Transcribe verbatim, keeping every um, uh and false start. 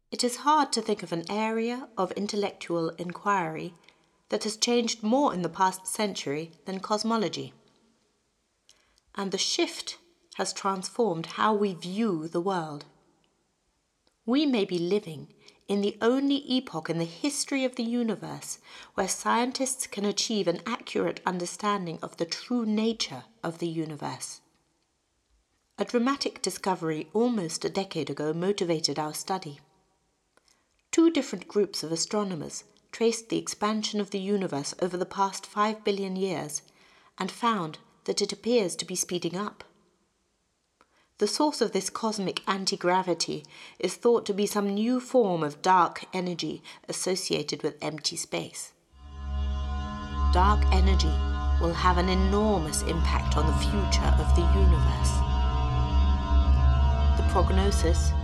It is hard to think of an area of intellectual inquiry that has changed more in the past century than cosmology. And the shift has transformed how we view the world. We may be living in the only epoch in the history of the universe where scientists can achieve an accurate understanding of the true nature of the universe. A dramatic discovery almost a decade ago motivated our study. Two different groups of astronomers traced the expansion of the universe over the past five billion years and found that it appears to be speeding up. The source of this cosmic anti-gravity is thought to be some new form of dark energy associated with empty space. Dark energy will have an enormous impact on the future of the universe. The prognosis